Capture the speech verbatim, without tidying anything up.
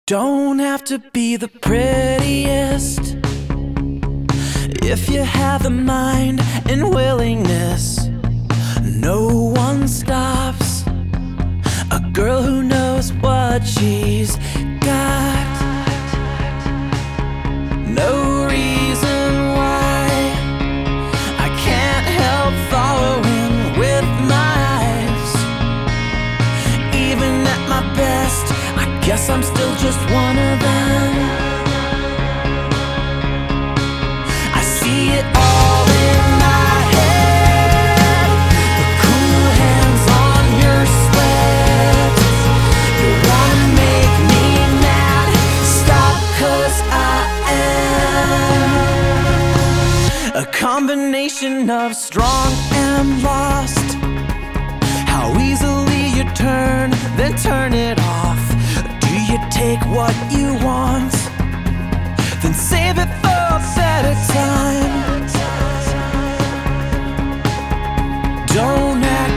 don't have to be the prettiest if you have the mind and willingness. No one stops a girl who knows what she's got. No reason why I can't help following with my eyes. Even at my best, I guess I'm still just one of them. I see it all in my head, the cool hands on your sweat. You wanna make me mad, stop, 'cause I am a combination of strong and lost. How easily you turn, then turn it off. Do you take what you want, then save it for a better time? Don't act